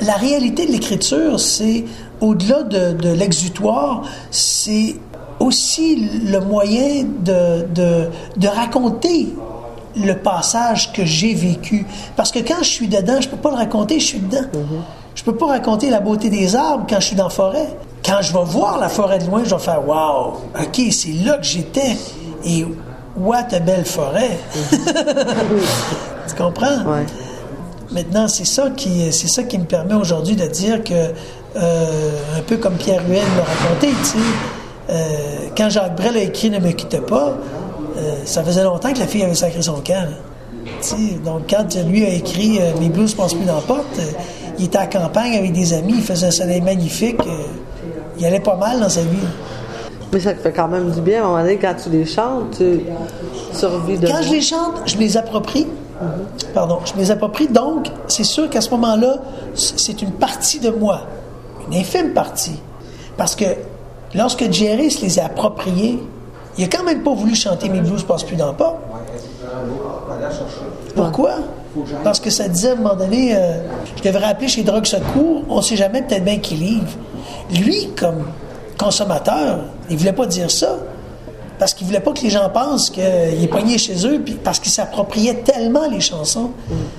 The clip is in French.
la réalité de l'écriture, c'est, au-delà de l'exutoire, c'est aussi le moyen de raconter le passage que j'ai vécu. Parce que quand je suis dedans, je peux pas le raconter, je suis dedans. Je peux pas raconter la beauté des arbres quand je suis dans la forêt. Quand je vais voir la forêt de loin, je vais faire « Wow! OK, c'est là que j'étais. Et what a belle forêt! » Tu comprends? Ouais. Maintenant, c'est ça qui me permet aujourd'hui de dire que, un peu comme Pierre Huet l'a raconté, tu sais, quand Jacques Brel a écrit « Ne me quitte pas », ça faisait longtemps que la fille avait sacré son camp. Donc, quand lui a écrit « Mes blues passent plus dans la porte », il était à la campagne avec des amis, il faisait un soleil magnifique, il allait pas mal dans sa vie. Mais ça te fait quand même du bien, à un moment donné, quand tu les chantes, tu revis de... Quand je les chante, je me les approprie. Pardon, je me les approprie. Donc, c'est sûr qu'à ce moment-là, c'est une partie de moi, une infime partie. Parce que lorsque Jerry se les a appropriés, il a quand même pas voulu chanter « Mes blues passent plus dans le pas ». Pourquoi? Parce que ça disait à un moment donné, je devrais appeler chez Drogue Secours, on ne sait jamais, peut-être bien qu'il livre. Lui, comme consommateur, il ne voulait pas dire ça. Parce qu'il ne voulait pas que les gens pensent qu'il est pogné chez eux, puis parce qu'il s'appropriait tellement les chansons